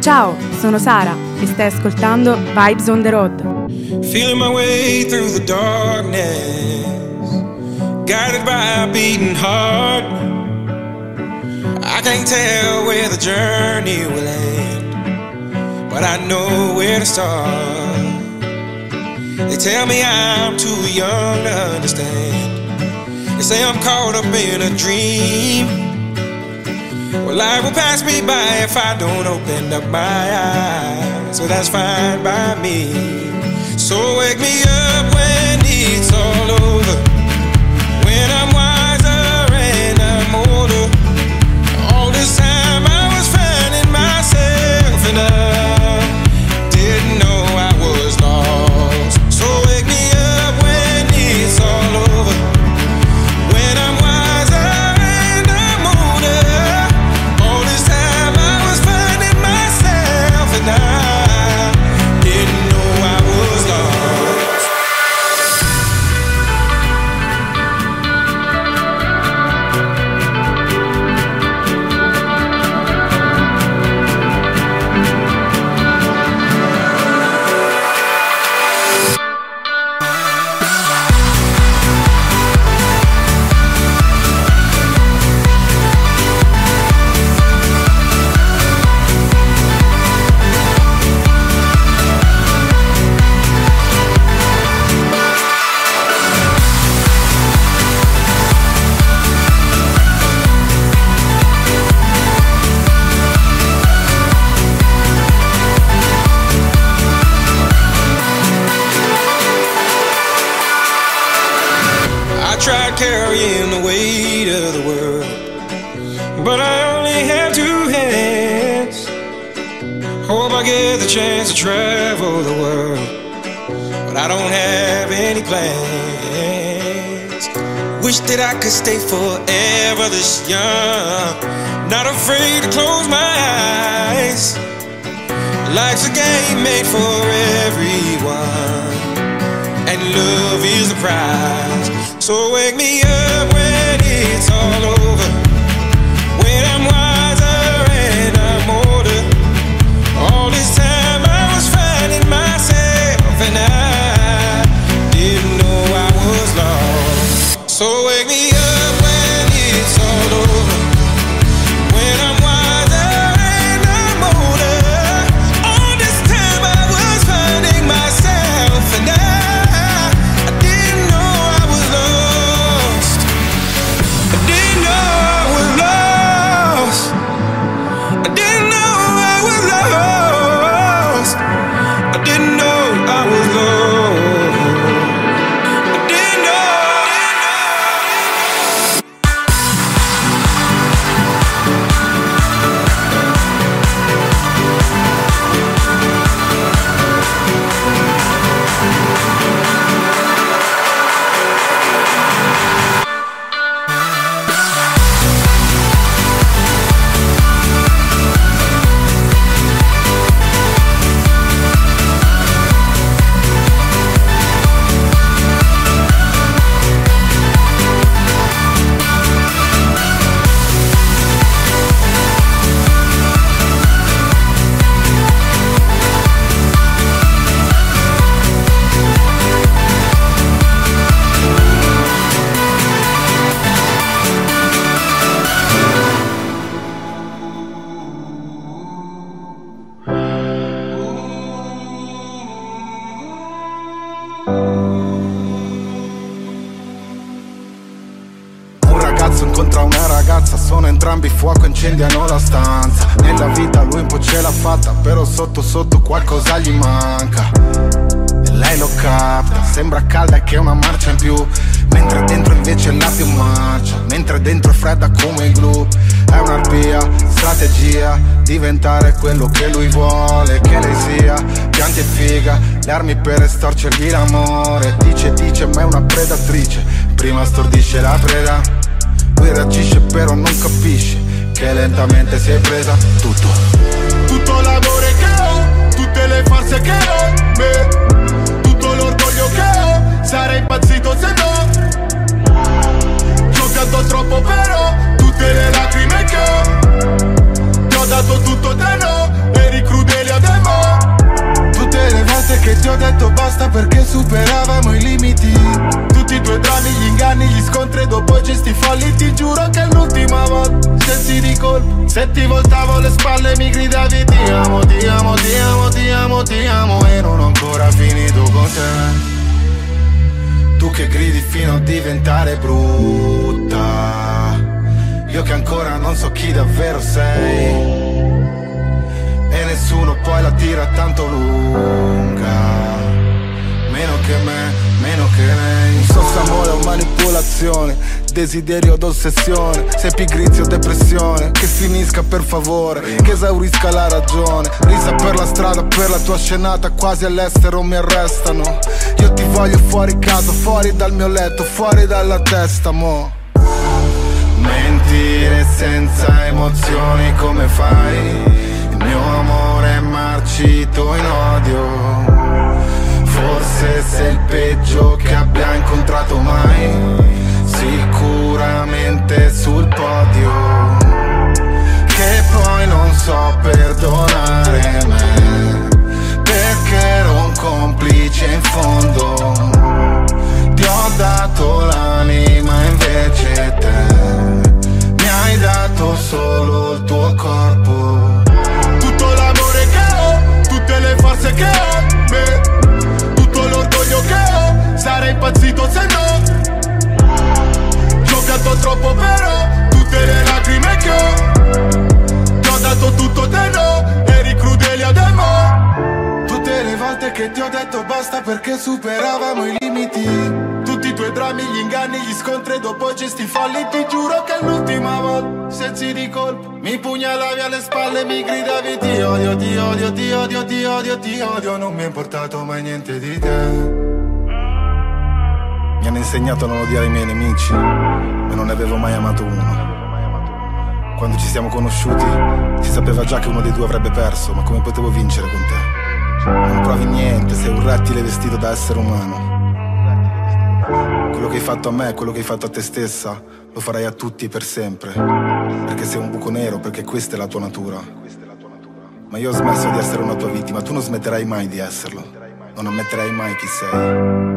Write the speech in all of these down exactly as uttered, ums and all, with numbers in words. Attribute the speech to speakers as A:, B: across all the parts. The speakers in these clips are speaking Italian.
A: Ciao, sono Sara e stai ascoltando Vibes on the Road.
B: Feeling my way through the darkness, guided by a beating heart. I can't tell where the journey will end, but I know where to start. They tell me I'm too young to understand. They say I'm caught up in a dream. Well, life will pass me by if I don't open up my eyes. So that's fine by me. So wake me up when it's all over, when I'm wiser and I'm older. All this time I was finding myself and I didn't know I was lost. So wake me up when it's all over, when I'm wiser and I'm older. All this time I was finding myself and I didn't know I was lost. Tried carrying the weight of the world, but I only have two hands. Hope I get the chance to travel the world, but I don't have any plans. Wish that I could stay forever this young, not afraid to close my eyes. Life's a game made for everyone, and love is the prize. So wake me up when it's all over, when I'm wiser and I'm older. All this time I was finding myself and I didn't know I was lost. So wake me up when it's all over, when I'm wiser and I'm older. All this time I was finding myself and I
C: incontra una ragazza, sono entrambi fuoco, incendiano la stanza. Nella vita lui un po' ce l'ha fatta, però sotto sotto qualcosa gli manca. E lei lo capta, sembra calda e che è una marcia in più, mentre dentro invece la più marcia, mentre dentro è fredda come il glue. È un'arpia, strategia, diventare quello che lui vuole che lei sia. Pianti e figa, le armi per estorcergli l'amore. Dice dice ma è una predatrice, prima stordisce la preda. Lui reagisce però non capisce che lentamente si è presa tutto.
D: Tutto l'amore che ho, tutte le forze che ho, beh, tutto l'orgoglio che ho, sarei impazzito se no. Ci ho pianto troppo però, tutte le lacrime che ho, ti ho dato tutto te no, eri crudo limiti. Tutti i tuoi drammi, gli inganni, gli scontri e dopo i gesti folli. Ti giuro che è l'ultima volta, sensi di colpo. Se ti voltavo le spalle mi gridavi ti amo, ti amo, ti amo, ti amo, ti amo. E non ho ancora finito con te. Tu che gridi fino a diventare brutta, io che ancora non so chi davvero sei. E nessuno poi la tira tanto lunga, meno che me, meno che lei. Non so se amore o manipolazione, desiderio od ossessione, se pigrizia o depressione. Che finisca per favore, che esaurisca la ragione. Risa per la strada, per la tua scenata, quasi all'estero mi arrestano. Io ti voglio fuori casa, fuori dal mio letto, fuori dalla testa, mo. Mentire senza emozioni come fai? Il mio amore è marcito in odio. Forse sei il peggio che abbia incontrato mai. Sicuramente sul podio. Che poi non so perdonare me, perché ero un complice in fondo. Ti ho dato l'anima invece te mi hai dato solo il tuo corpo. Tutto l'amore che ho, tutte le forze che ho, beh, tutto l'orgoglio che ho, sarei impazzito se no. Giocato troppo però, tutte le lacrime che ho, ti ho dato tutto te no, eri crudele ad amo. Tutte le volte che ti ho detto basta perché superavamo i limiti. Tutti i tuoi drammi, gli inganni, gli scontri e dopo i gesti folli. Ti giuro che è l'ultima volta, sensi di colpo. Mi pugnalavi alle spalle, mi gridavi ti odio, ti odio, ti odio, ti odio, ti odio. Non mi è importato mai niente di te. Mi hanno insegnato a non odiare i miei nemici, ma non ne avevo mai amato uno. Quando ci siamo conosciuti si sapeva già che uno dei due avrebbe perso, ma come potevo vincere con te? Non provi niente, sei un rettile vestito da essere umano. Quello che hai fatto a me, quello che hai fatto a te stessa, lo farai a tutti per sempre. Perché sei un buco nero, perché questa è la tua natura. Ma io ho smesso di essere una tua vittima, tu non smetterai mai di esserlo. Non ammetterai mai chi sei.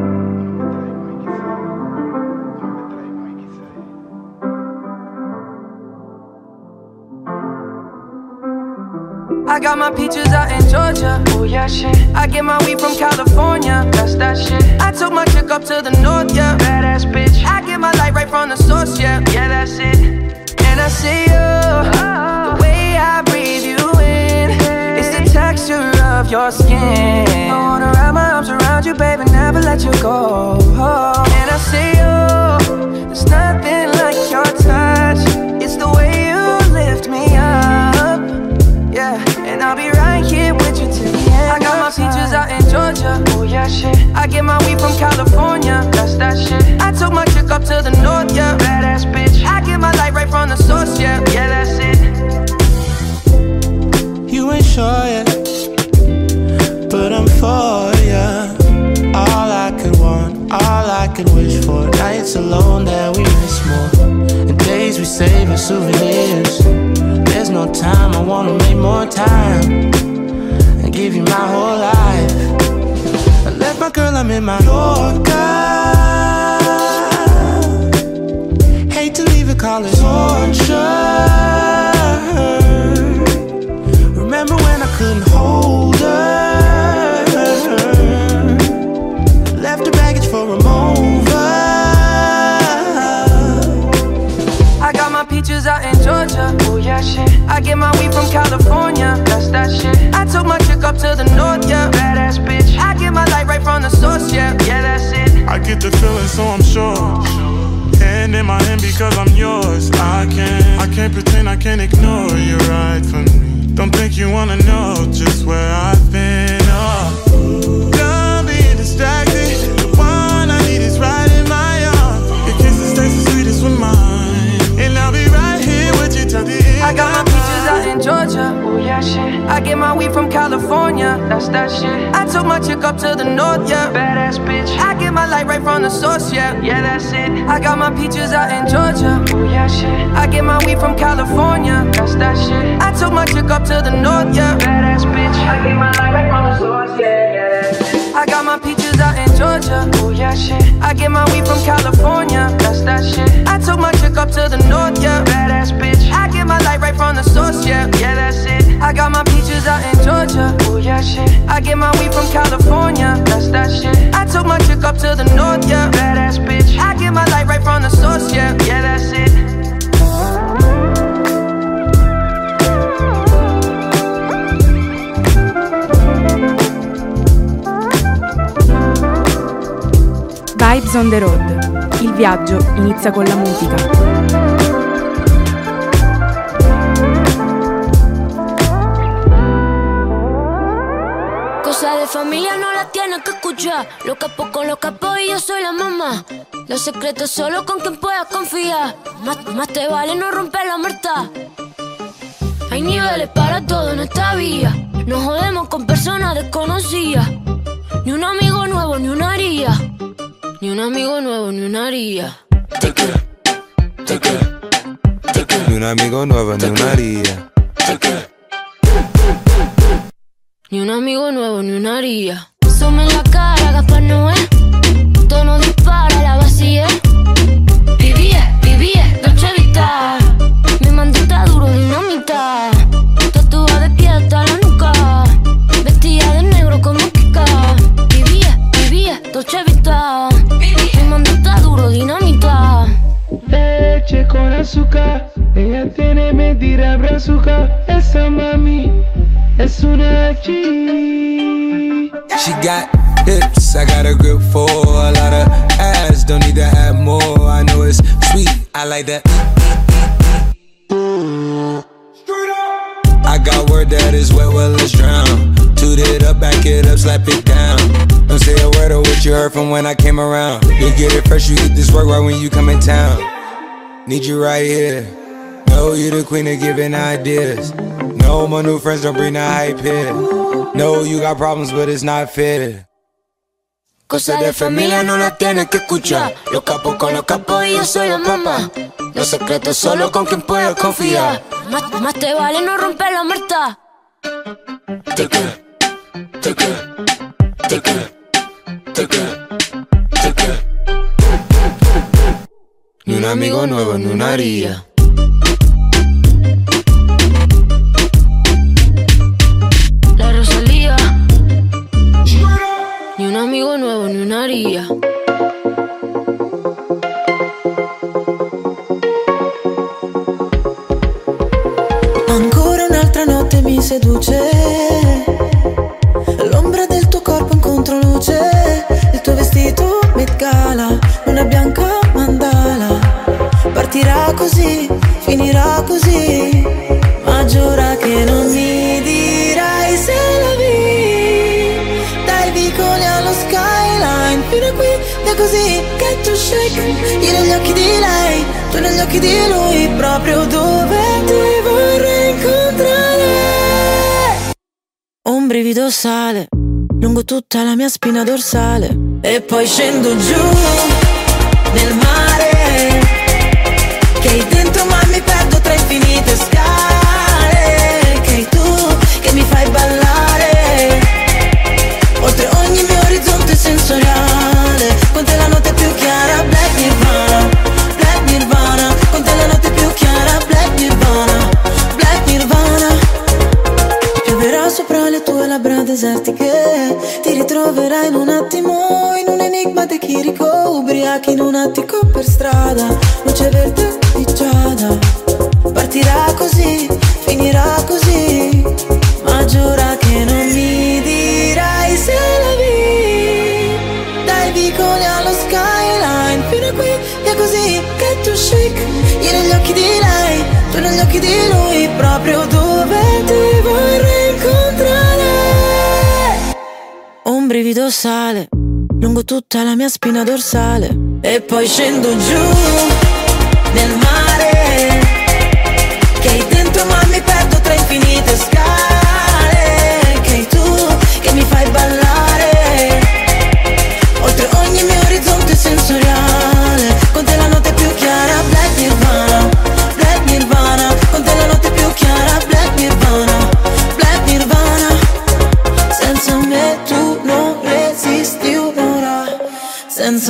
E: I got my peaches out in Georgia. Oh yeah, shit. I get my weed from California. That's that shit. I took my chick up to the north, yeah. Badass bitch. I get my light right from the source, yeah. Yeah, that's it. And I see you, oh. The way I breathe you in, it's the texture of your skin. I wanna wrap my arms around you, baby, never let you go. Oh. And I see you, there's nothing like your touch. It's the way you lift me up, yeah. And I'll be right here with you till the end. I got my peaches out in Georgia. Oh yeah, shit. I get my weed from California. That's that shit. I took my chick up to the north, yeah. Badass bitch. I get my light right from the source, yeah. Yeah, that's it.
F: You ain't sure yet, but I'm for ya. All I could want, all I could wish for. Nights alone that we miss more, and days we save as souvenirs. There's no time, I wanna make more time and give you my whole life. I left my girl, I'm in my Yorker. Hate to leave it, call it torture. Remember when I couldn't hold her? Left her baggage for a mover.
E: I got my peaches out in Georgia. Oh yeah, shit. I get my weed from California. That's that shit. I took my chick up to the north, yeah. Badass bitch. I get my light right from the source, yeah. Yeah, that's it.
G: I get the feeling, so I'm sure. Hand in my hand because I'm yours. I can't, I can't pretend, I can't ignore you right from me. Don't think you wanna know just where I've been. Oh, done being distracted. The one I need is right in my arms. Your kisses taste the sweetest with mine, and I'll be right here with you till the end.
E: I got my peaches out in Georgia. Oh yeah, shit. I get my weed from California. That's that shit. I took my chick up to the north, yeah. Badass bitch. I get my light right from the source, yeah. Yeah, that's it. I got my peaches out in Georgia. Oh yeah, shit. I get my weed from California. That's that shit. I took my chick up to the north, yeah. Badass bitch. I get my light right from the source, yeah, yeah. I got my peaches out in Georgia. Oh yeah, yeah shit. I get my weed from California, that's that shit. I took my chick up to the north, yeah, badass bitch. I get my light right from the source, yeah, yeah that's it. I got my peaches out in Georgia, oh yeah shit. I get my weed from California, that's that shit. I took my chick up to the north, yeah, badass bitch. I get my light right from the source, yeah, yeah that's it.
A: Vibes on the road. Il viaggio inizia con la musica.
H: Cosa de familia no la tienes que escuchar. Los capos con los capos y yo soy la mamá. Los secretos solo con quien puedas confiar. Más, más te vale no romper la muerta. Hay niveles para todo en esta vía. No jodemos con personas desconocidas. Ni un amigo nuevo, ni una haría. Ni un amigo nuevo, ni una haría.
B: Ni un amigo nuevo, ni una haría.
H: Ni un amigo nuevo, ni una haría. Sume en la cara, Gaspar Noé. Tono dispara, la vacía. Vivía, vivía, Dolce Vita. Mi mandita duro, dinamita. Tatuada de pie hasta la nuca. Vestida de negro como Kika. Vivía, vivía, Dolce Vita. Mi mandita duro, dinamita.
I: Leche con azúcar. Ella tiene mentira brazuca. Esa mami es una G.
B: She got hips, I got a grip for a lot of ass, don't need to add more. I know it's sweet, I like that. I got word that is wet, well let's drown. Toot it up, back it up, slap it down. Don't say a word of what you heard from when I came around. You get it fresh, you get this work right when you come in town. Need you right here. Know you the queen of giving ideas. No, my new friends don't bring the hype here. No, you got problems, but it's not fair.
H: Cosa de familia no la tienes que escuchar. Los capos con los capos y yo soy la mamá. Los secretos solo con quien puedas confiar. Más, más te vale no romper la muerta.
B: Take it, take it, take it, take it, take it. Ni un amigo nuevo, ni una haría.
H: La Rosalía. Ni un amigo nuevo, ni una haría.
J: Ancora un'altra notte mi seduce. L'ombra del tuo corpo in controluce. Il tuo vestito Met Gala, una bianca mandala. Partirà così, finirà così. Ma giura che non mi dirai se la vi. Dai vicoli allo skyline, fino a qui è così che tu shake. Io negli occhi di lei, tu negli occhi di lui. Proprio dove ti vorrei incontrare. Un brivido sale lungo tutta la mia spina dorsale. E poi scendo giù nel mare, che hai dentro ma mi perdo tra infinite scale. Che hai tu che mi fai ballare oltre ogni mio orizzonte sensoriale. Con te la notte più chiara, Black Nirvana, Black Nirvana. Con te la notte più chiara, Black Nirvana, Black Nirvana. Pioverà sopra le tue labbra desertiche. Ti ritroverai in un attimo in un enigma di Chirico. Ubriachi in un attico per strada, luce verde di giada. Partirà così, finirà così. Ma giura che non mi dirai se la vi. Dai vicoli allo skyline, fino a qui è così che tu shake. Io negli occhi di lei, tu negli occhi di lui. Proprio dove ti vorrei incontrare. Un brivido sale lungo tutta la mia spina dorsale. E poi scendo giù nel mare, che hai dentro ma mi perdo tra infinite scale. Che hai tu che mi fai ballare oltre ogni mio orizzonte sensoriale. Con te la notte più chiara, Black Nirvana, Black Nirvana. Con te la notte più chiara, Black Nirvana, Black Nirvana. Senza me tu non resisti un'ora. Senza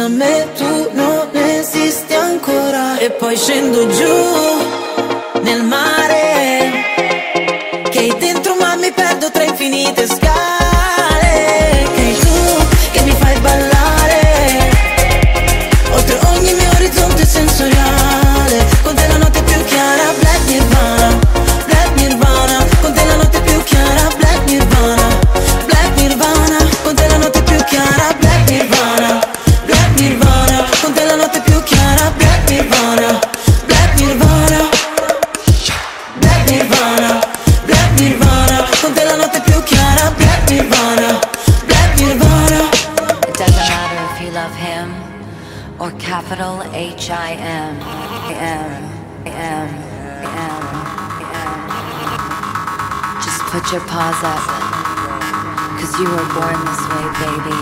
J: poi scendo giù nel mare, che dentro ma mi perdo tra infinite scale, che tu che mi fai ballare oltre ogni mio orizzonte sensoriale, con te la notte più chiara, Black Nirvana, Black Nirvana, con te la notte più chiara, Black Nirvana, Black Nirvana, con te la notte più chiara, Black Nirvana, Black Nirvana, con te la notte più chiara, Black Nirvana, Black Nirvana, Black Nirvana, Black Nirvana, con te la notte più chiara, Black Nirvana, Black Nirvana.
K: It doesn't matter if you love him or capital H I M, M, M, M, M. Just put your paws up, 'cause you were born this way, baby.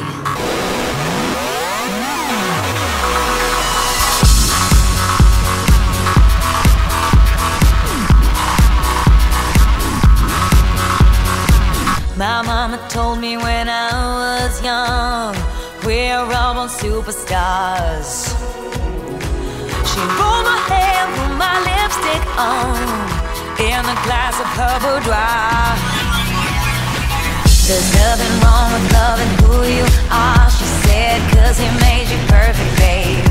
L: My mama told me when I was young, we're all born superstars. She rolled my hair, put my lipstick on, in a glass of her boudoir. There's nothing wrong with loving who you are, she said, 'cause he made you perfect, babe.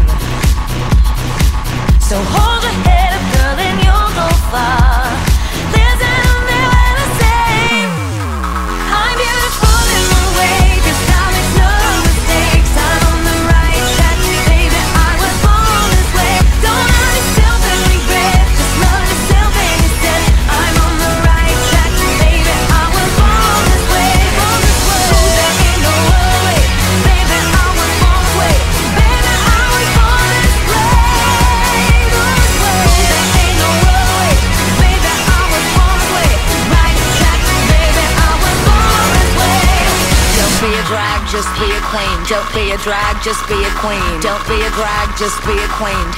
L: So hold your head up, girl, and you'll go far. Listen to me when I say I'm beautiful in my way, 'cause I make no mistakes. I'm on the right track, baby, I was born this way. Don't hurt yourself and regret, just love yourself instead. I'm on the right track, baby, I was born this way, born this way. Oh, there ain't no other way, baby, I was born this way. Baby, I was born this way, born this way. Oh, there ain't no other way, baby, I was born this way. Right track, baby, I was born this way. Don't be a drag, just be a queen. Don't be a drag, just be a queen. Don't be a drag, just be a queen.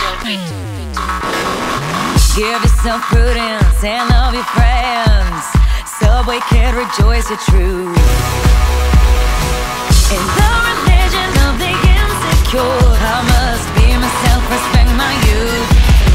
L: Give yourself prudence and love your friends. Subway kid, rejoice your truth. In the religion of the insecure, I must be myself, respect my youth.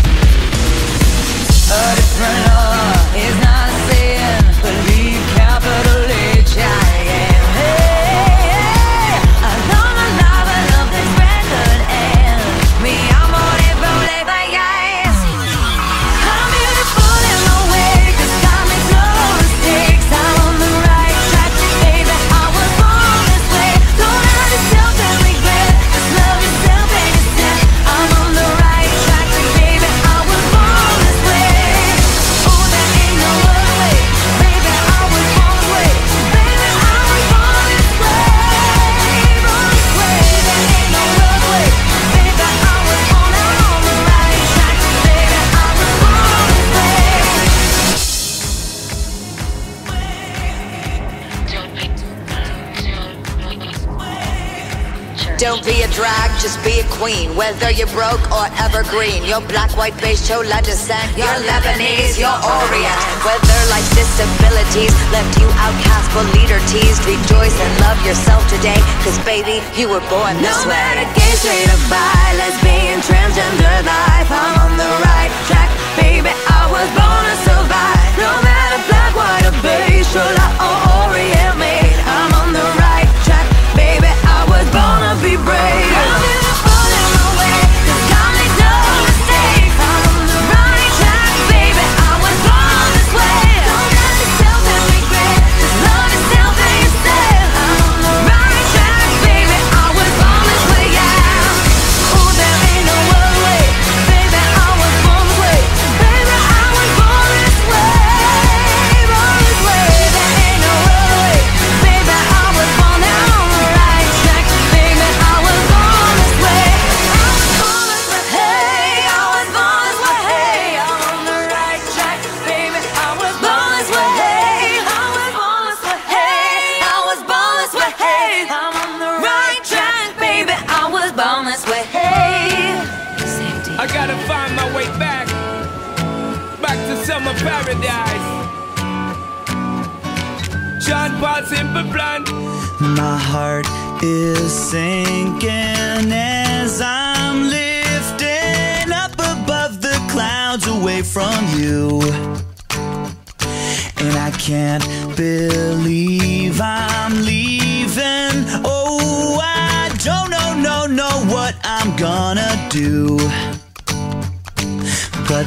L: A different law is not a sin. Believe capital H I M. Hey, I long a lot, I love this record and me, I'm on it, roll it like ice. I'm beautiful in my way, 'cause I make no mistakes. I'm on the right track, baby, I was born this way. Don't hurt yourself and regret, just love yourself instead. I'm on the right track, baby, I was born this way. Oh, there ain't no other way, baby, I was born this way. Baby, I was born this way, born this way. There ain't no other way, baby, I was born. I'm on the right track, baby, I was born this way.
K: Don't be a drag, just be a queen. Whether you're broke or evergreen, you're black, white, beige, chola descent, you're Lebanese, you're Orient. Whether life's disabilities left you outcast but leader teased, rejoice and love yourself today, 'cause baby, you were born this
L: No
K: way.
L: matter gay, straight or bi, lesbian, transgender life, I'm on the right track, baby, I was born to survive. No matter black, white or beige, chola or Orient made, I'm on the right track, baby, I was born to be brave. I'm beautiful in my way, 'cause I make no mistakes. I'm on the right track, baby, I was born this way. Don't hurt yourself and regret, just love yourself instead. I'm on the right track, baby, I was born this way, yeah. Oh, there ain't no other way, baby, I was born this way. Baby, I was born this way, born this way. There ain't no other way, baby, I was born. I'm on the right track, baby, I was born this way. I was born this way, hey, I was born this way, hey. I'm on the right track, baby, I was born this way, hey. I was born this way, hey. I was born this way, hey. I'm on the right track, baby, I was born this way, hey.
M: I gotta find my way back, back to summer paradise. John Paul Simple Plan.
N: My heart is sinking as I'm lifting up above the miles away from you. And I can't believe I'm leaving. Oh, I don't know, no, know what I'm gonna do. But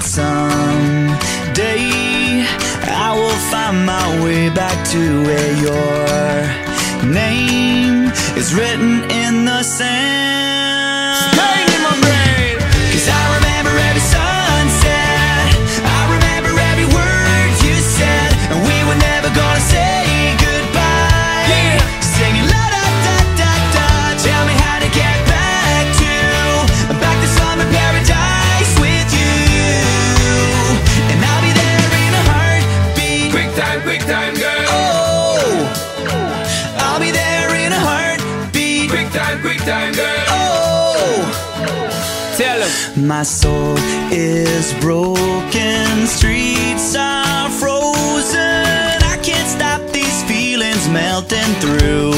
N: someday I will find my way back to where your name is written in the sand.
M: Staying in my brain.
N: Cause I remember every sunset, I remember every word you said, and we were never gonna say goodbye.
M: Yeah.
N: Singing la da da da da. Tell me how to get back to Back to summer paradise with you. And I'll be there in a heartbeat.
M: Quick time, quick time, girl.
N: Oh, I'll be there in a heartbeat.
M: Quick time, quick time, girl.
N: Oh,
M: tell him.
N: my soul is broken, streets are frozen. I can't stop these feelings melting through.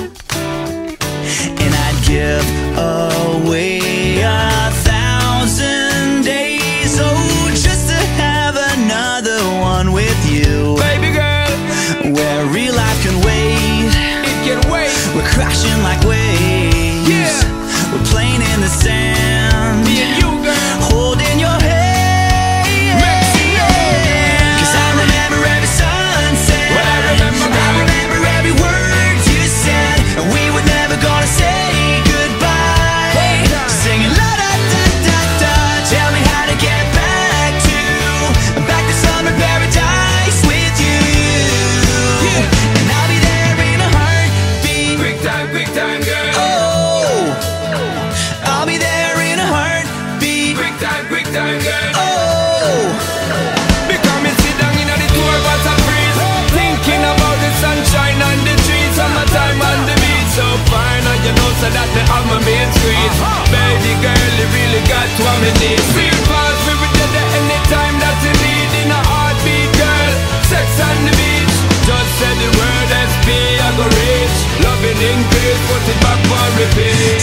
N: And I'd give away a thousand days, oh, just to have another one with you.
M: Baby girl,
N: Where real life can wait,
M: it can wait.
N: we're crashing like waves.
M: Yeah.
N: We're playing in the sand,
M: Me and you, girl.
N: holding your hand. Cause I remember every sunset,
M: Well, I remember,
N: I remember every word you said, and we were never gonna say goodbye. Singing la da da da da. Tell me how to get back to Back to summer paradise with you. And I'll be there in a heartbeat.
M: Quick time, quick time, girl.
N: Oh, I'll be there in a heartbeat.
M: Quick time, quick time, girl.
N: Oh,
M: Because me sit down in the tour bus and freeze, thinking about the sunshine and the trees, summertime on the beach. So fine, and you know so that me have my main street. Baby girl, you really got what me need. Real fast, we will get there anytime that you need. In a heartbeat, girl, sex on the beach. Just say the word S P, I go reach. Loving increase, put it back for repeat.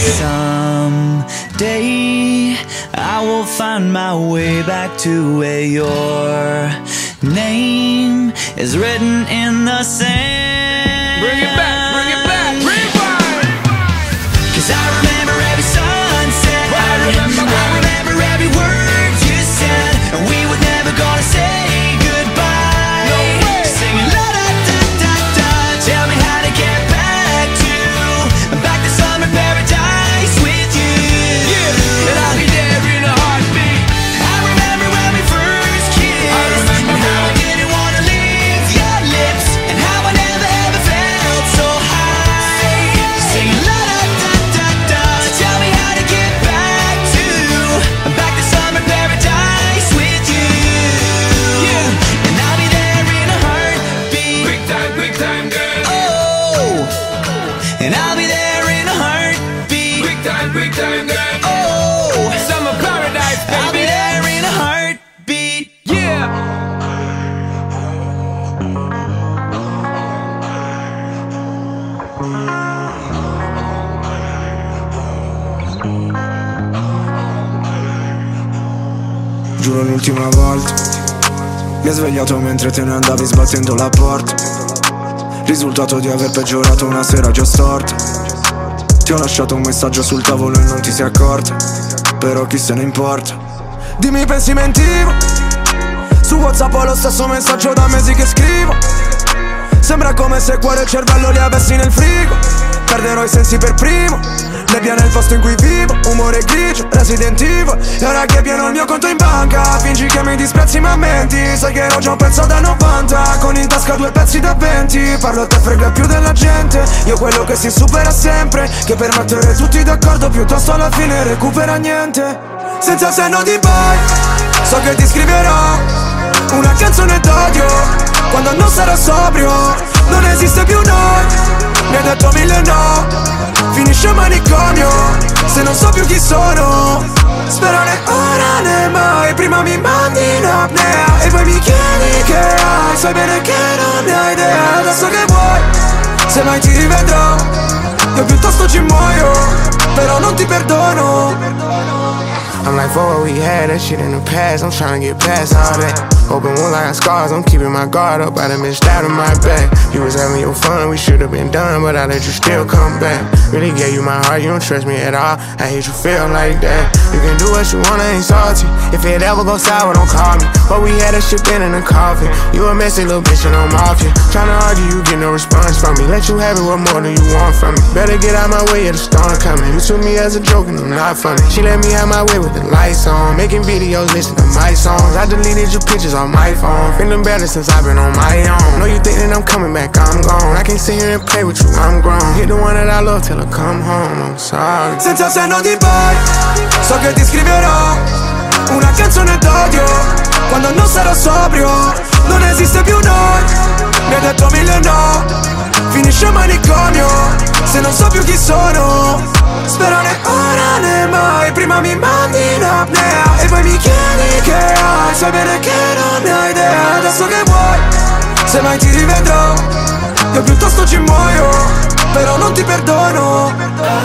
N: someday I will find my way back to where your name is written in the sand.
M: Bring it back, bring it back, rewind.
N: Cause I remember every sunset,
M: Well, I remember,
N: I remember every word you said, and we were never gonna say goodbye.
M: No way.
N: Singing la da da da da. Tell me how to get back to Back to summer paradise with you.
M: Yeah, and I'll be there in a heartbeat.
N: I remember when we first kissed,
M: I remember,
N: and how I
M: girl.
N: didn't wanna leave your lips, and how I never ever felt so high. Singing la da da da da. Tell me how to get back to Back to summer paradise with you.
M: Yeah.
N: And I'll be there in a heartbeat.
M: Quick time, quick time, girl.
N: Oh, and I'll be there in a heartbeat.
M: Quick time, quick time, girl.
N: Oh,
M: Summer paradise,
N: I'll be
M: baby.
N: there in a heartbeat.
M: Yeah.
O: Giuro l'ultima volta mi hai svegliato mentre te ne andavi sbattendo la porta. Risultato di aver peggiorato una sera già storta. Ti ho lasciato un messaggio sul tavolo e non ti sei accorta. Però chi se ne importa. Dimmi pensi mentivo. Su WhatsApp ho lo stesso messaggio da mesi che scrivo. Sembra come se cuore e cervello li avessi nel frigo. Perderò i sensi per primo. Nebbia nel posto in cui vivo. Umore grigio, Resident Evil. E ora che è pieno il mio conto in banca, fingi che mi disprezzi ma menti. Sai che ero già un pezzo da novanta, con in tasca due pezzi da venti. Parlo a te frega più della gente. Io quello che si supera sempre, che per mettere tutti d'accordo piuttosto alla fine recupera niente. Senza senno di poi, so che ti scriverò una canzone d'odio quando non sarò sobrio. Non esiste più noi, mi hai detto mille no. Finisce il manicomio, se non so più chi sono. Spero né ora né mai, prima mi mandi in apnea e poi mi chiedi che hai. Sai bene che non ne hai idea, adesso che vuoi, se mai ti rivedrò. Io piuttosto ci muoio, però non ti perdono.
P: I'm like, for what we had, that shit in the past. I'm tryna get past all that. Open one line scars, I'm keeping my guard up. I done been stabbed in my back. You was having your fun, we should've been done, but I let you still come back. Really gave you my heart, you don't trust me at all. I hate you feel like that. You can do what you want, I ain't salty. If it ever goes sour, don't call me. But we had that shit been in the coffin. You a messy little bitch and I'm off you. Tryna argue, you get no response from me. Let you have it, what more do you want from me? Better get out my way, yeah, the storm coming. You took me as a joke and I'm not funny. She let me have my way with the lights on. Making videos, listen to my songs. I deleted your pictures on my phone. Feeling better since I've been on my own. Know you think that I'm coming back, I'm gone. I can't sit here and play with you, I'm grown. Hit the one that I love till I come home, I'm sorry.
Q: Senza senno di poi, so che ti scriverò una canzone d'odio quando non sarò sobrio. Non esiste più noi, mi hai detto mille no. Finisce il manicomio, se non so più chi sono. Spero né ora né mai, prima mi mandi in apnea e poi mi chiedi che hai. Sai bene che non hai idea, adesso che vuoi, se mai ti rivedrò, io piuttosto ci muoio, però non ti perdono.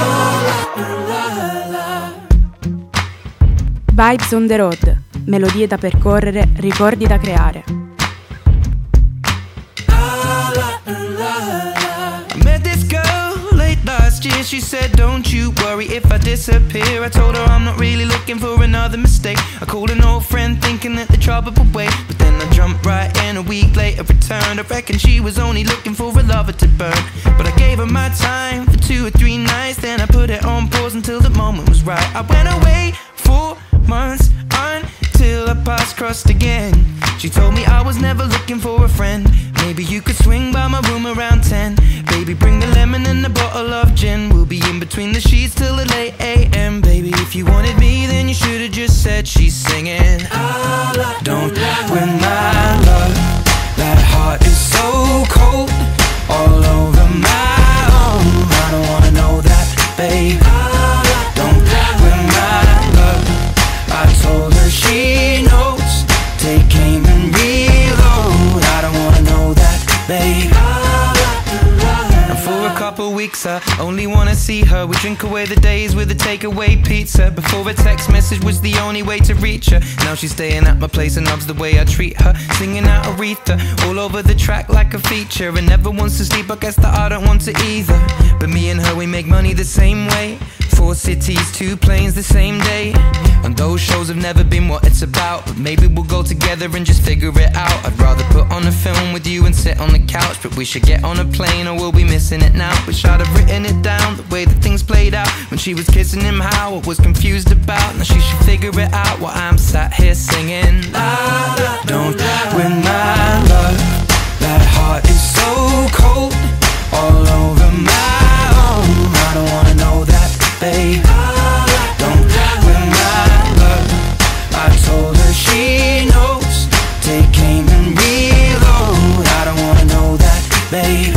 A: Vibes on the road, melodie da percorrere, ricordi da creare.
R: I met this girl late last year. She said, don't you worry if I disappear. I told her I'm not really looking for another mistake. I called an old friend thinking that the trouble would wait, but then I jumped right in. A week later returned. I reckon she was only looking for a lover to burn, but I gave her my time for two or three nights. Then I put it on pause until the moment was right. I went away for months until our paths crossed again. She told me I was never looking for a friend. Maybe you could swing by my room around ten. Baby, bring the lemon and a bottle of gin. We'll be in between the sheets till the late a m Baby, if you wanted me, then you should've just said she's singing. Don't win my love, that heart is so cold, all over my own. I don't wanna know that, babe. Don't win my love, I told her she knows. Take aim and reload. I don't wanna know that, babe. And for a couple weeks I only wanna see her. We drink away the days with a takeaway pizza. Before a text message was the only way to reach her. Now she's staying at my place and loves the way I treat her. Singing out Aretha all over the track like a feature. And never wants to sleep, I guess that I don't want to either. But me and her, we make money the same way. Four cities, two planes the same day. And those shows have never been what it's about, but maybe we'll go together and just figure it out. I'd rather put on a film with you and sit on the couch, but we should get on a plane or we'll be missing it now. Wish I'd have written it down, the way that things played out when she was kissing him, how I was confused about. Now she should figure it out while I'm sat here singing. La, la, don't win my love, that heart is so cold, all over my own. I don't wanna know that, babe. Don't win my love, I told her she knows. Take aim and reload. I don't wanna know that, babe.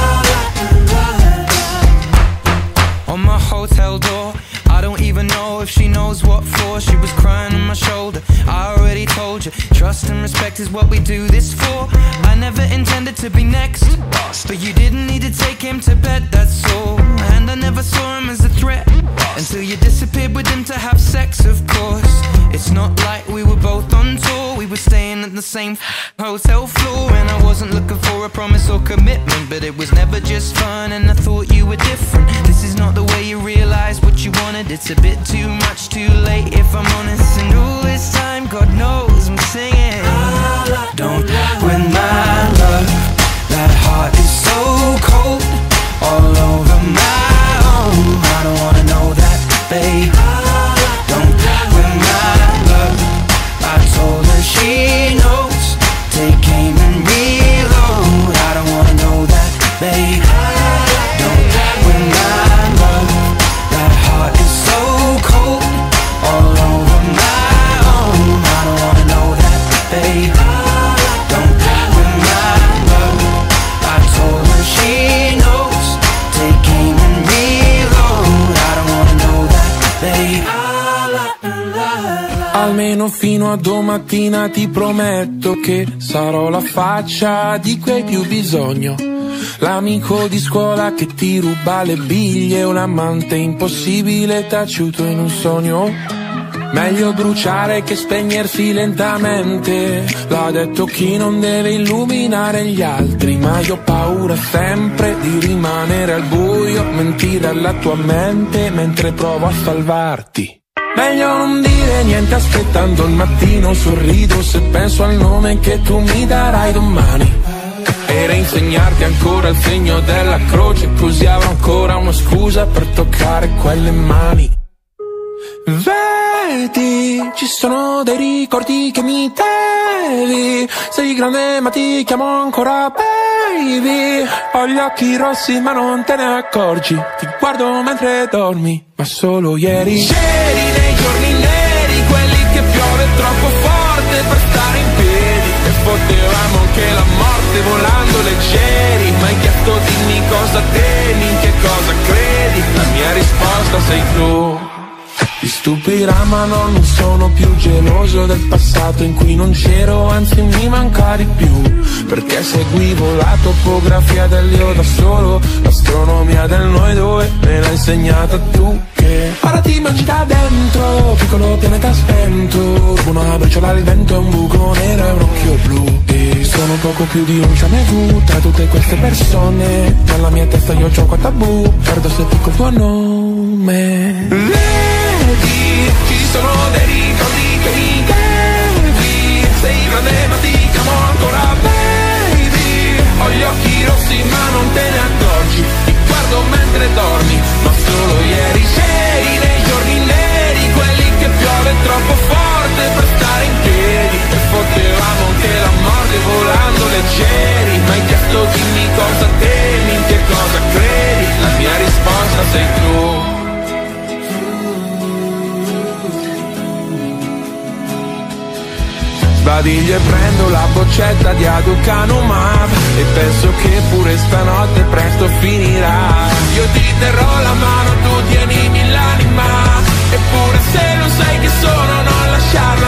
R: On my hotel door, I don't even know if she knows what for. She was crying on my shoulder. I already told you, trust and respect is what we do this for. I never intended to be next, but you didn't need to take him to bed, that's all. And I never saw him as a threat until you disappeared with him to have sex, of course. It's not like we were both on tour. We were staying at the same hotel floor. And I wasn't looking for a promise or commitment, but it was never just fun and I thought you were different. This is not the way you realize what you wanted. It's a bit too much, too late if I'm honest. And all this time, God knows I'm singing. Don't win my love, that heart is so cold, all over my own. I don't wanna know that, babe. Don't win my love, I told her she knows. Take aim and reload. I don't wanna know that, babe. Don't win my love, that heart is so cold, all over my own. I don't wanna know that, babe. Don't win my love, I told her she knows. Take aim and reload. I don't wanna know that, babe.
F: Almeno fino a domattina ti prometto che sarò la faccia di cui hai più bisogno. L'amico di scuola che ti ruba le biglie, un amante impossibile taciuto in un sogno.
S: Meglio bruciare che spegnersi lentamente. L'ha detto chi non deve illuminare gli altri. Ma io ho paura sempre di rimanere al buio, mentire alla tua mente mentre provo a salvarti. Meglio non dire niente aspettando il mattino. Sorrido se penso al nome che tu mi darai domani. E reinsegnarti ancora il segno della croce, così avrò ancora una scusa per toccare quelle mani. Vedi, ci sono dei ricordi che mi devi. Sei grande ma ti chiamo ancora baby. Ho gli occhi rossi ma non te ne accorgi. Ti guardo mentre dormi, ma solo ieri. C'eri nei giorni neri, quelli che piove troppo forte per stare in piedi. E potevamo anche la morte volando leggeri. Ma hai chiesto dimmi cosa temi, in che cosa credi. La mia risposta sei tu. Ti stupirà ma no, non sono più geloso del passato in cui non c'ero, anzi mi manca di più. Perché seguivo la topografia dell'io da solo, l'astronomia del noi due me l'ha insegnata tu. Che ora ti mangi da dentro, piccolo pianeta spento. Una briciola al vento e un buco nero e un occhio blu. E sono poco più di un jamais vu tra tutte queste persone. Nella mia testa io gioco a tabù, perdo se dico il tuo nome. Ci sono dei ricordi che mi devi. Sei grande ma ti chiamo ancora baby. Ho gli occhi rossi ma non te ne accorgi. Ti guardo mentre dormi, ma solo ieri. C'eri nei giorni neri, quelli che piove troppo forte per stare in piedi. E potevamo anche la morte volando leggeri. Ma hai chiesto dimmi cosa temi, in che cosa credi. La mia risposta sei tu. Sbadiglio e prendo la boccetta di Aducanumab e penso che pure stanotte presto finirà. Io ti terrò la mano, tu tienimi l'anima. Eppure se non sai che sono, non lasciarla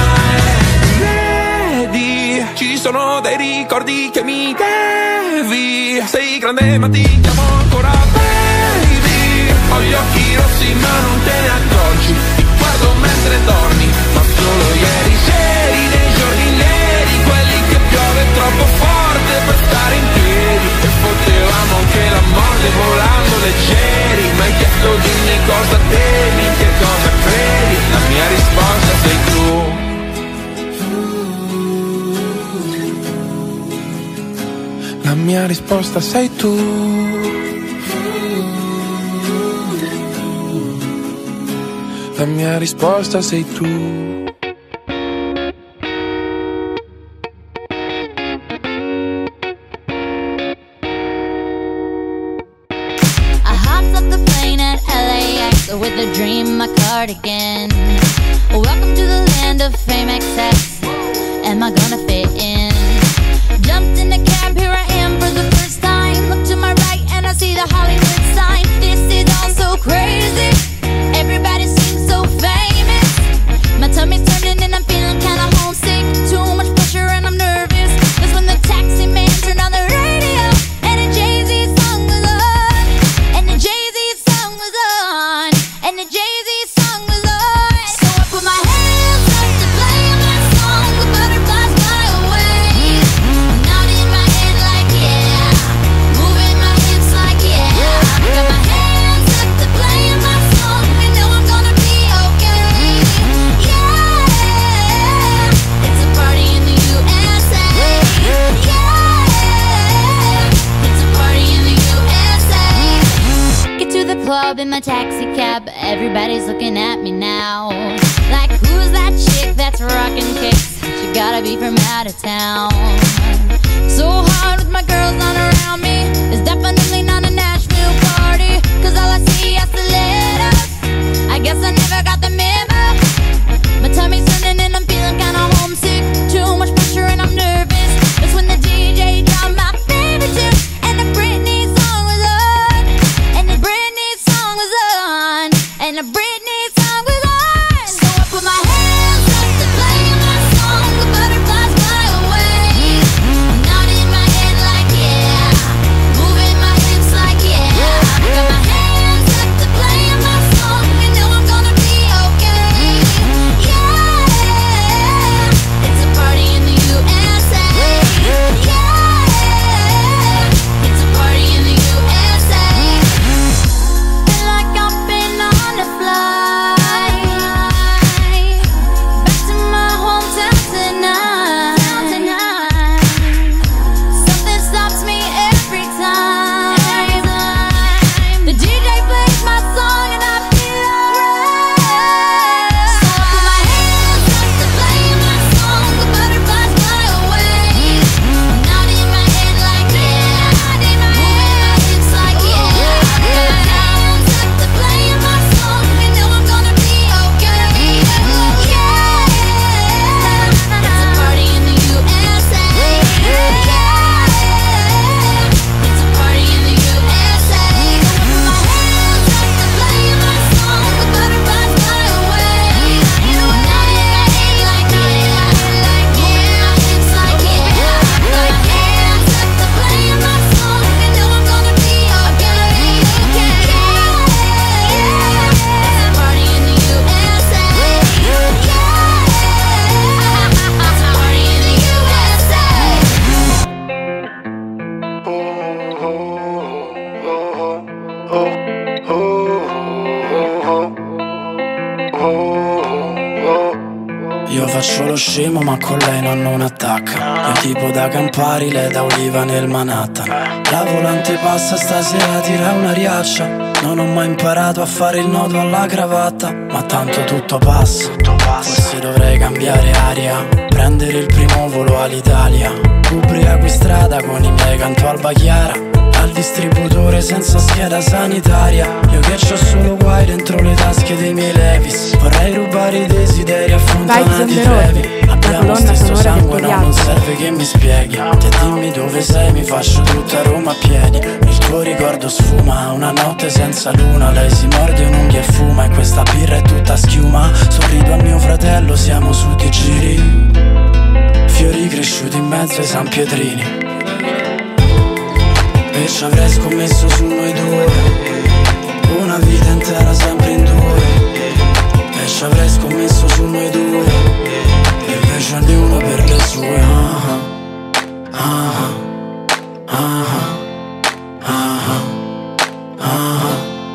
S: mai. Vedi, ci sono dei ricordi che mi devi. Sei grande ma ti chiamo ancora baby. Ho gli occhi rossi ma non te ne accorgi. Ti guardo mentre dormi, ma solo ieri. C'eri nei giorni neri, quelli che piove troppo forte per stare in piedi. E potevamo anche la morte volando leggeri. Ma hai chiesto dimmi cosa temi, in che cosa credi. La mia risposta sei tu. La mia risposta sei tu. La mia risposta sei tu.
H: With a dream, my cardigan. Welcome to the land of fame excess. Am I gonna fit in? Jumped in the cab, here I am for the first time. Look to my right and I see the Hollywood sign. This is all so crazy. Everybody seems so famous. My tummy's turning and I'm feeling kinda homesick. Too much pressure and I'm nervous. That's when the taxi man turned on the radio and a Jay-Z song was on. And the Jay-Z song was on. And the Jay-Z song was on. So I put my hands up to play my song. The butterflies fly away. Nodding my head like yeah. Moving my hips like yeah. I got my hands up to play my song. I know I'm gonna be okay. Yeah. It's a party in the U S A. Yeah. It's a party in the U S A. Get to the club in my taxi cab. Everybody's looking at me now. Like, who's that chick that's rockin' kicks? She gotta be from out of town. So hard with my girls on around me. It's definitely not a Nashville party. Cause all I see is stilettos. I guess I never got the memo. My tummy's turning and I'm feeling kinda homesick. Too much pressure and I'm nervous. That's when the D J dropped my favorite tune. And the Britney song was on. And the Britney song was on. And the Britney song was on. So I put my hands up to play my song. The butterflies fly away. Nodding my head
T: scemo ma con lei non, non attacca. Io tipo da Campari, lei da Oliva nel Manhattan. La volante passa stasera, tira una riaccia. Non ho mai imparato a fare il nodo alla cravatta, ma tanto tutto passa. Forse dovrei cambiare aria, prendere il primo volo all'Italia. Ubriaco in strada con i miei, canto Alba Chiara, al distributore senza scheda sanitaria. Io che c'ho solo guai dentro le tasche dei miei Levis. Vorrei rubare i desideri a Fontanati Trevi. Abbiamo stesso sangue, no, non serve che mi spieghi. Te dimmi dove sei, mi faccio tutta Roma a piedi. Il tuo ricordo sfuma, una notte senza luna. Lei si morde un'unghia e fuma, e questa birra è tutta schiuma. Sorrido a mio fratello, siamo su di giri, fiori cresciuti in mezzo ai San Pietrini. E ci avrei scommesso su noi due, una vita intera sempre in due. E ci avrei scommesso su noi due, e invece ognuno per le sue. Ah ah ah ah ah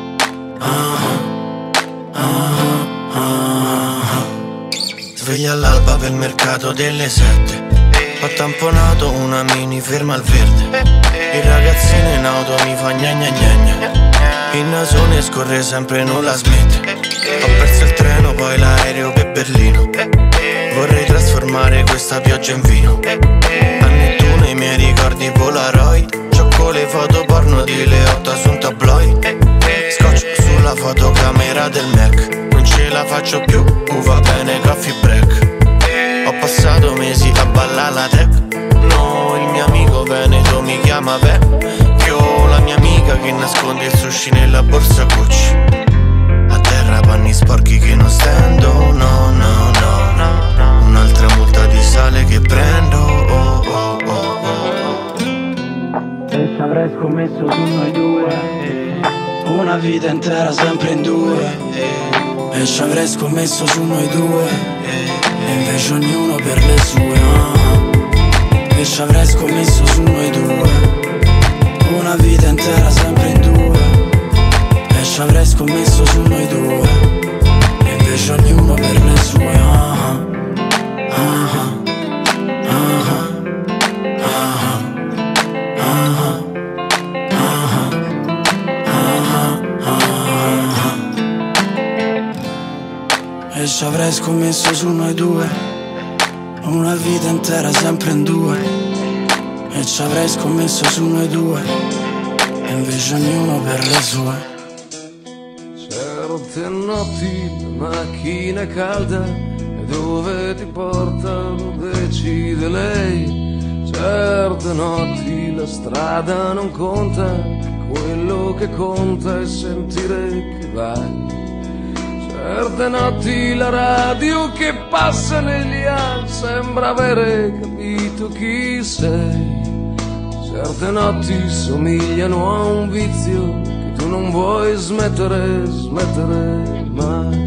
T: ah ah.
U: Sveglia all'alba per il mercato delle sette. Ho tamponato una mini ferma al verde. Il ragazzino in auto mi fa gna gna gna gna. Il nasone scorre sempre, non la smette. Ho perso il treno, poi l'aereo per Berlino. Vorrei trasformare questa pioggia in vino. A Nettuno i miei ricordi Polaroid. Gioco le foto porno di Leotta su un tabloid. Scotch sulla fotocamera del Mac. Non ce la faccio più, uh, va bene coffee break. Ho passato mesi a ballare la tech. No, il mio amico Veneto mi chiama Beh. Io la mia amica che nasconde il sushi nella borsa Gucci. A terra panni sporchi che non stendo. No, no, no, no. Un'altra multa di sale che prendo. Oh, oh, oh, oh.
T: E ci avrei scommesso su noi due, una vita intera sempre in due. E ci avrei scommesso su noi due, e invece ognuno per le sue. Ah. E ci avrei scommesso su noi due, una vita intera sempre in due. E ci avrei scommesso su noi due, e invece ognuno per le sue. Ah. Ah. Ah. E ci avrei scommesso su noi due, una vita intera sempre in due. E ci avrei scommesso su noi due, e invece ognuno per le sue.
V: Certe notti la macchina è calda, e dove ti portano decide lei. Certe notti la strada non conta, quello che conta è sentire che vai. Certe notti la radio che passa negli anni sembra avere capito chi sei. Certe notti somigliano a un vizio che tu non vuoi smettere, smettere mai.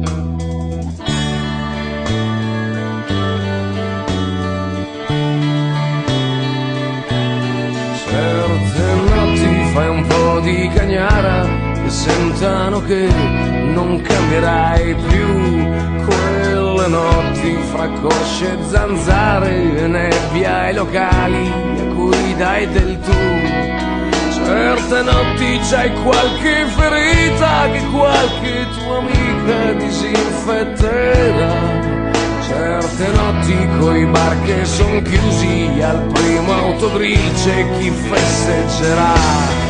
V: Certe notti fai un po' di cagnara e sentano che non cambierai più. Quelle notti fra cosce e zanzare, nebbia ai locali a cui dai del tu. Certe notti c'hai qualche ferita che qualche tua amica disinfetterà. Certe notti coi bar che son chiusi, al primo autogrill c'è chi festeggerà.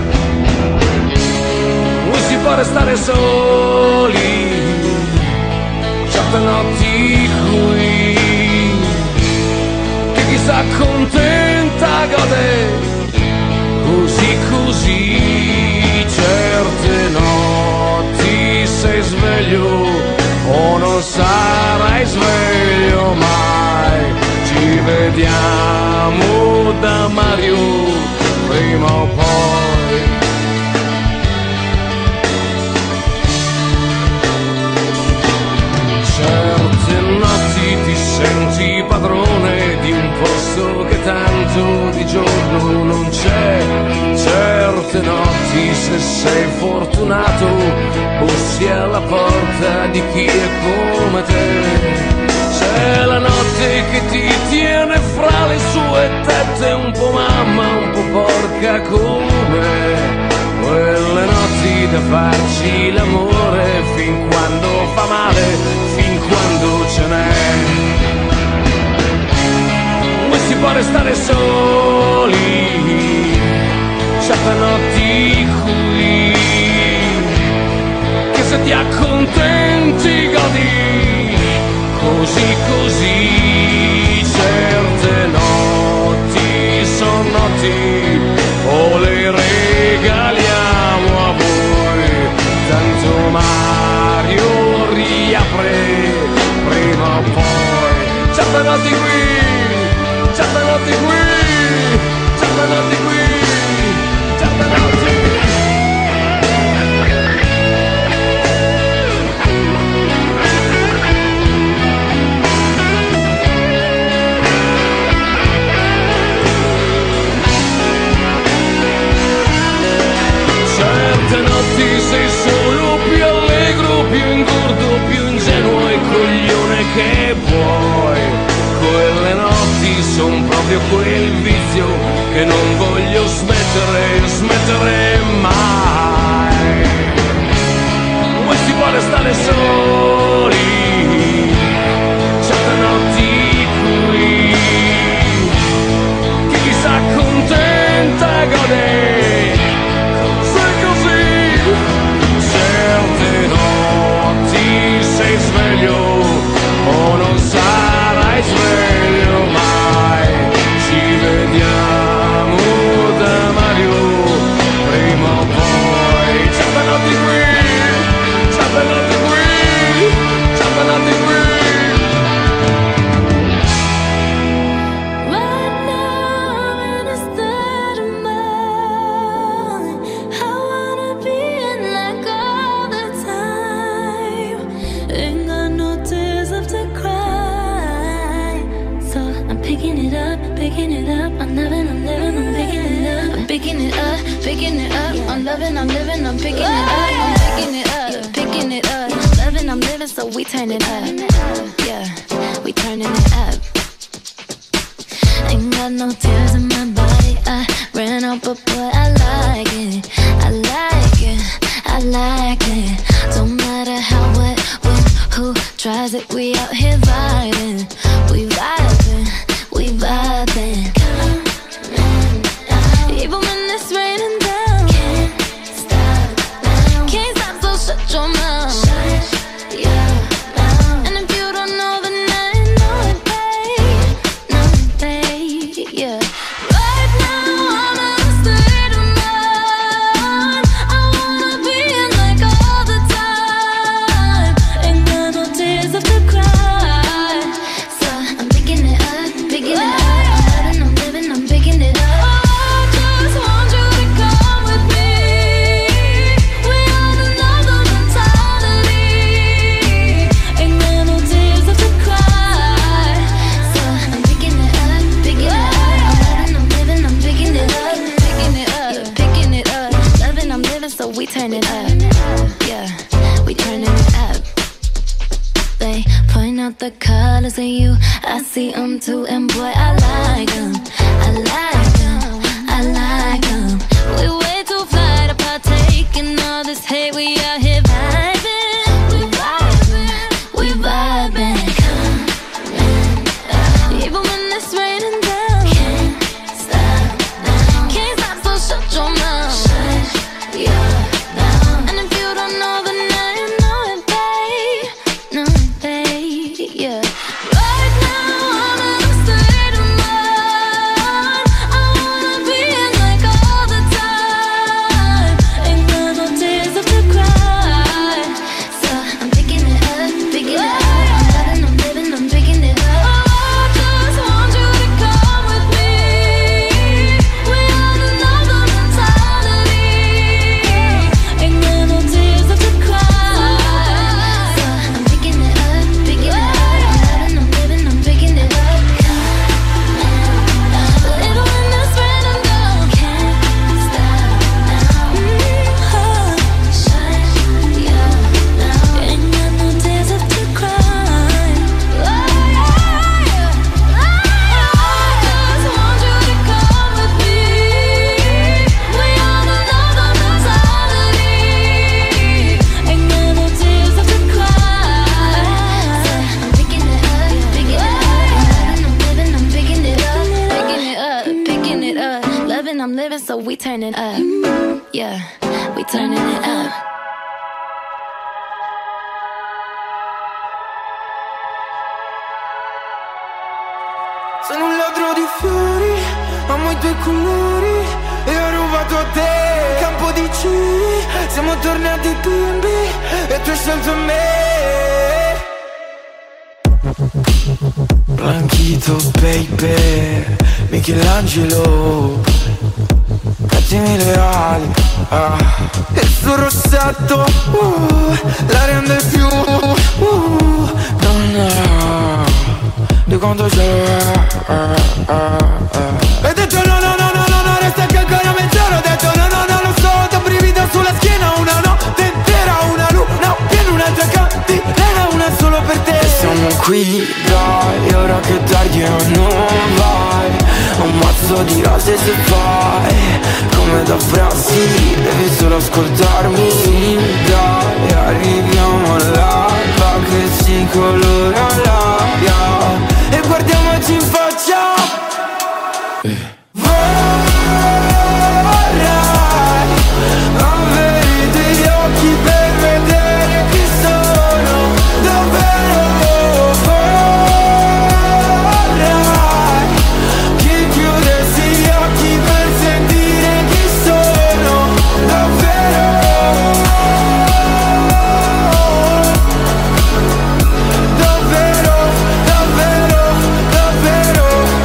V: Si può restare soli, certe notti qui, che chi sta contenta gode, così così. Certe notti sei sveglio o non sarai sveglio mai. Ci vediamo da Mario prima o poi. Certe notti ti senti padrone di un posto che tanto di giorno non c'è. Certe notti, se sei fortunato, bussi alla porta di chi è come te. È la notte che ti tiene fra le sue tette, un po' mamma, un po' porca come quelle notti da farci l'amore fin quando fa male, fin quando ce n'è. Ma si può restare soli certe notti qui, che se ti accontenti godi così così. Certe notti son notti o le regaliamo a voi, tanto Mario riapre prima o poi. Certe notti qui, certe notti qui, certe notti qui, certe notti. Certe notti sei solo più allegro, più ingordo, più ingenuo e coglione che puoi. Quelle notti son proprio quel vizio che non voglio smettere, smettere mai. Vuoi si vuole stare soli certe notti qui, che chi s'accontenta gode. Certe notti sei sveglio o non sarai sveglio mai. Ci vediamo da Mario prima o poi. Certe notti qui, certe notti qui, certe notti qui.
H: Picking it up, I'm loving, I'm living, I'm picking it up, I'm picking it up, picking it up, loving, I'm living, so we turn it up, yeah, we turning it up. Ain't got no tears in my body, I ran out, but boy, I like it, I like it, I like it. Don't matter how, what, when, who tries it, we out here vibing, we vibing, we vibing. Even when it's raining down, can't stop now. Can't stop, so shut your mouth. Shut your mouth. And if you don't know, then I know it, babe. Know it, babe, yeah. Right now I'm in a state of mind. I wanna be in like all the time. Ain't got no tears left to cry. So I'm picking it up, picking it up. I'm loving, I'm living, I'm picking it up. So we turn it up, yeah, we turning it up. They point out the colors in you, I see them too, and boy, I like them, I like them, I like them. We way too fly to partake in all this hate, we out here vibing, we vibing, we vibing. Even when it's raining down, can't stop now. Can't stop, so shut your mouth. Yeah. And if you don't know, then I know it, babe. Know it, babe, yeah. Right now I'm in a state of mind. I'm living, so we turning up. Yeah, we turning it up.
E: Sono un ladro di fiori, amo i tuoi colori e ho rubato a te il campo di cieli. Siamo tornati bimbi e tu hai scelto me.
F: Blanchito baby, Michelangelo, mettimi le ali, ah.
E: Il suo rossetto, uh, la rende più, uh,
F: donna, di quanto c'è, uh, uh, uh.
E: Hai detto no, no, no, no, no, no, resta che ancora mezz'ora. Ho detto no, no, no, lo so, da brivido sulla schiena. Una notte intera, una luna piena, un'altra cantilena, una solo per te.
F: E siamo qui, dai, ora che tardi e non vai. Un mazzo di rose se fai come da frasi, devi solo ascoltarmi. Sì, dai, arriviamo all'alba che si colora l'aria
E: e guardiamoci in faccia.
F: eh.
E: Vorrai avere degli occhi per vedere chi sono davvero. Vorrai che chiudessi gli occhi per sentire chi sono davvero. Davvero, davvero, davvero.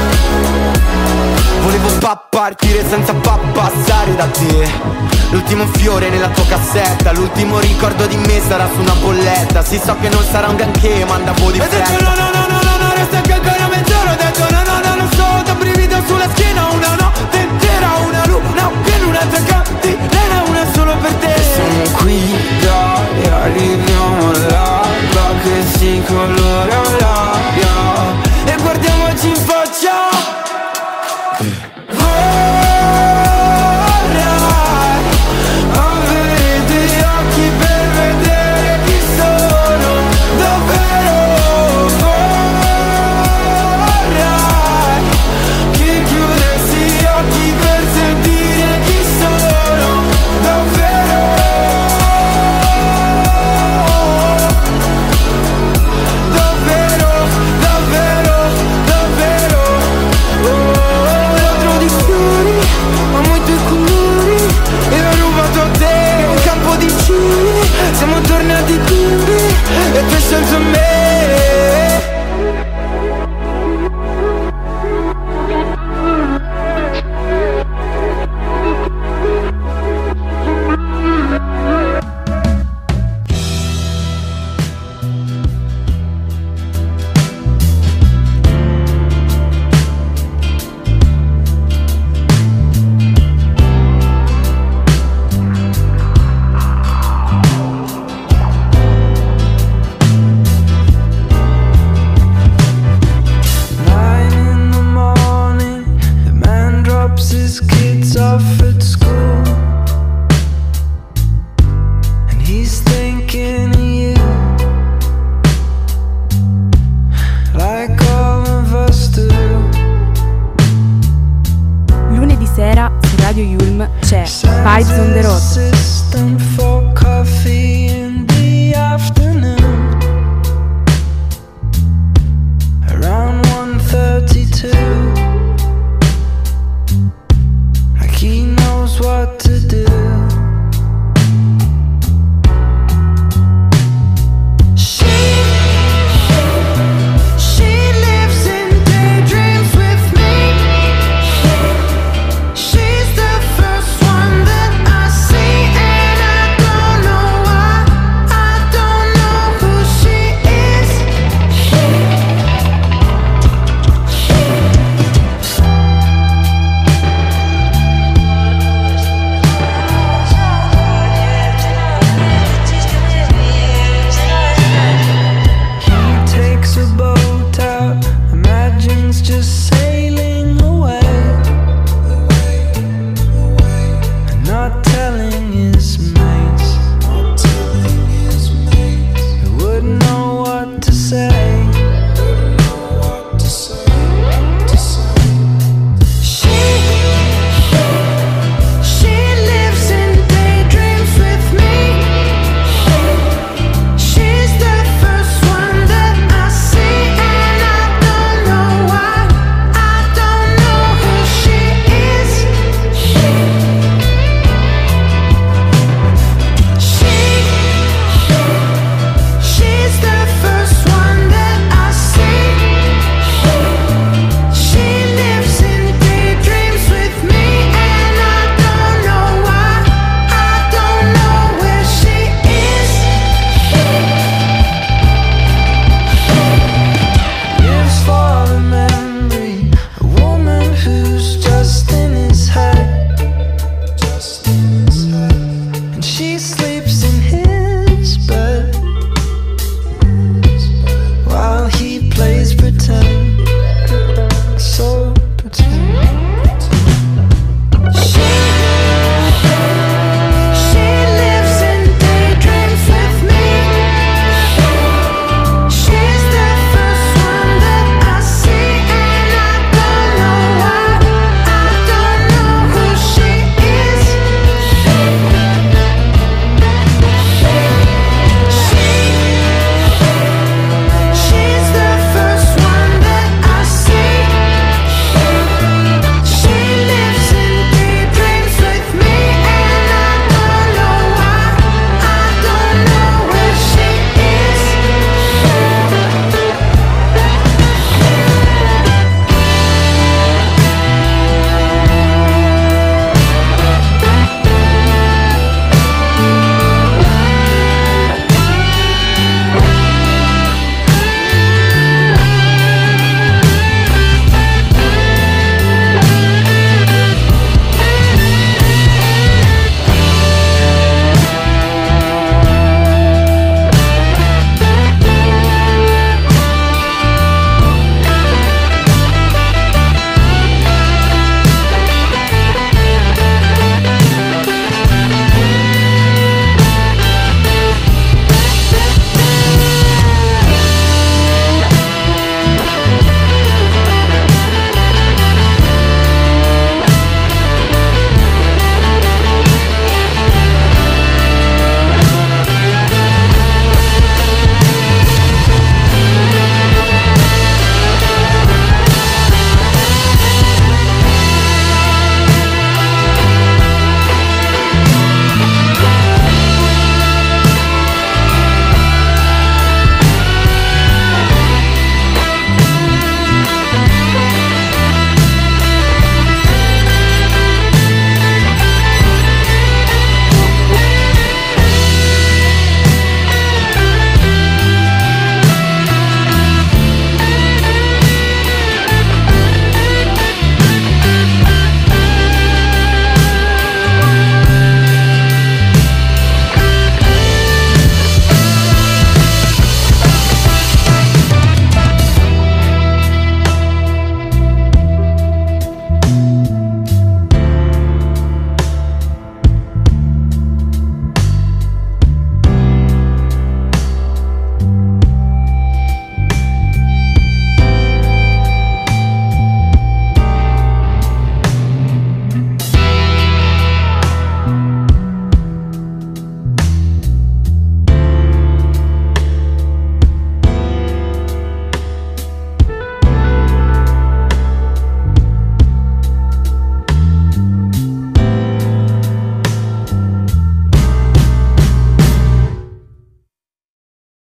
E: Volevo partire senza passare da te. L'ultimo fiore nella tua cassetta, l'ultimo ricordo di me sarà su una bolletta. Sì, so che non sarà un granché, ma andavo di fretta. Ho detto no, no, no, no, no, no, resta che ancora mezz'ora. Ho detto no, no, no, lo so, da brivido sulla schiena. Una notte intera, una luna piena, un'altra cantilena, una solo per te.
F: E siamo qui, dai, arriviamo all'alba che si colora l'aria
E: e guardiamoci in faccia. Siamo tornati bimbi e tu hai scelto me.
A: Vibes on the road.
E: She's the first one that I see, and I don't
C: just think